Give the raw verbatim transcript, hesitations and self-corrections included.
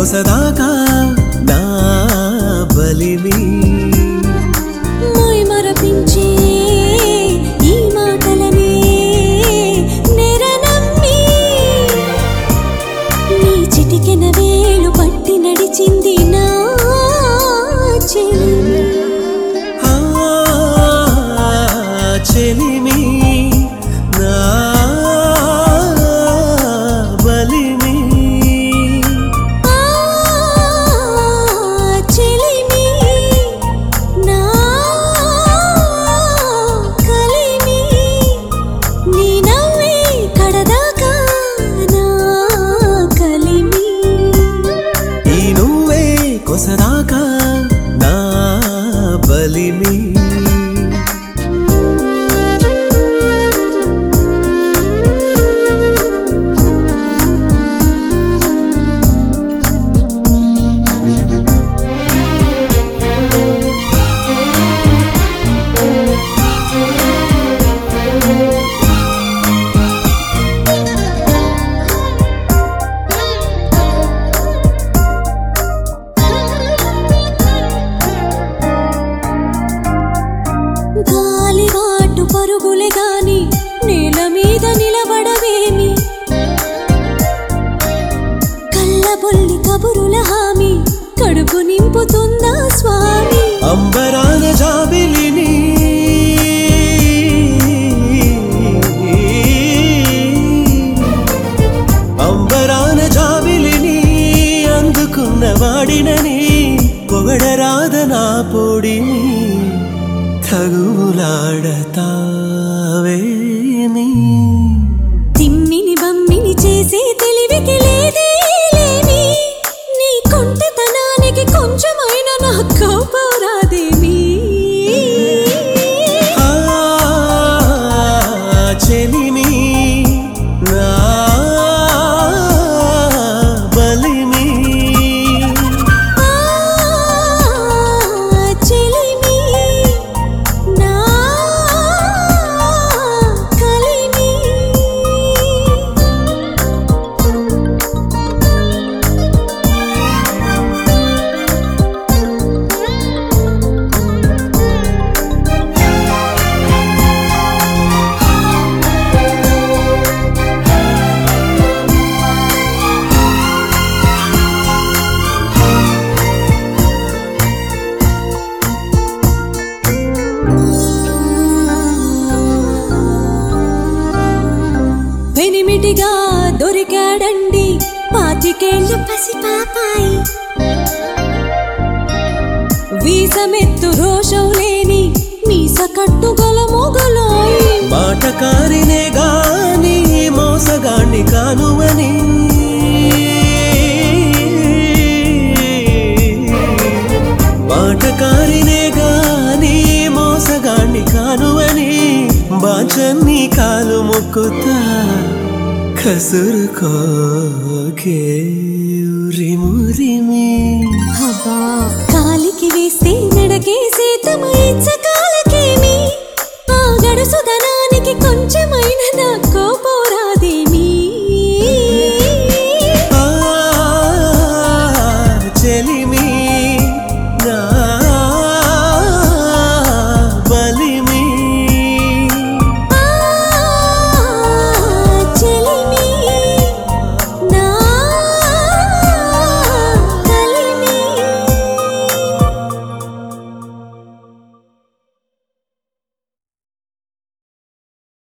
కొసదాకా నా బలిమి మై మరపించే ఈ మాటలనే నెరనమ్మి నీ చిటికెన వేలు పట్టి నడిచింది నా చెలిమి చెలిమి నా బలిమి చెలిమి నా కలిమి నీ నవ్వే కడదాకా నా కలిమి ఈ నువ్వే కొసదాకా నా బలిమి గాలివాటు పరుగులే గాని నేల మీద నిలబడవేమి కళ్ళబొల్లి కబురుల హామీ కడుపు నింపుతుందా స్వామి అంబరాన జాబిలిని అంబరాన జాబిలిని అందుకున్న వాడినని పొగడరాదనా పొడిని తగులాడతావేమి తిమ్మిని బమ్మిని చేసే తెలివికి లేదే లేమి నీ కొంటతనానికి కొంచెమైనా నా కోపం రాదేమి ఆ చెలిమి నా బలిమి ఆ చెలిమి నా కలిమి వెనిమిటిగా దొరికాడండి పాతికేళ్ళ పసిపాపాయి వీసమెత్తు రోషం లేని మీస కట్టుగల మొగలాయి మాటకారినే గాని మోసగాణ్ణి కానువని మాటకారినే గాని మోసగాణ్ణి కానువని బాచన్ని కాలు ముక్కుతా కసురుకోకే ఉరిమురిమి హబ్బా కాలికి వేస్తే నడకేసే తమ ఇచ్చకాలకేమి ఆ గడుసుదనానికి కొంచెమైన నా